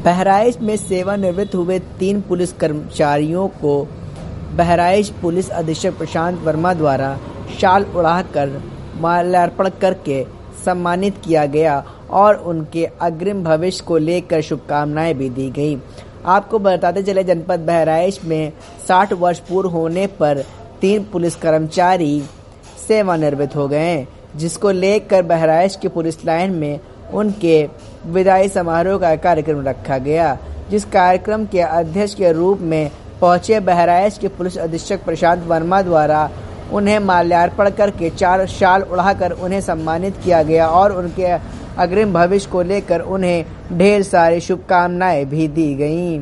बहराइच में सेवानिवृत्त हुए 3 पुलिस कर्मचारियों को बहराइच पुलिस अधीक्षक प्रशांत वर्मा द्वारा शाल उड़ाकर माल्यार्पण करके सम्मानित किया गया और उनके अग्रिम भविष्य को लेकर शुभकामनाएं भी दी गई। आपको बताते चले, जनपद बहराइच में 60 वर्ष पूर्ण होने पर 3 पुलिस कर्मचारी सेवानिवृत्त हो गए हैं, जिसको लेकर बहराइच की पुलिस लाइन में उनके विदाई समारोह का कार्यक्रम रखा गया, जिस कार्यक्रम के अध्यक्ष के रूप में पहुंचे बहराइच के पुलिस अधीक्षक प्रशांत वर्मा द्वारा उन्हें माल्यार्पण करके शाल उड़ाकर उन्हें सम्मानित किया गया और उनके अग्रिम भविष्य को लेकर उन्हें ढेर सारी शुभकामनाएं भी दी गईं।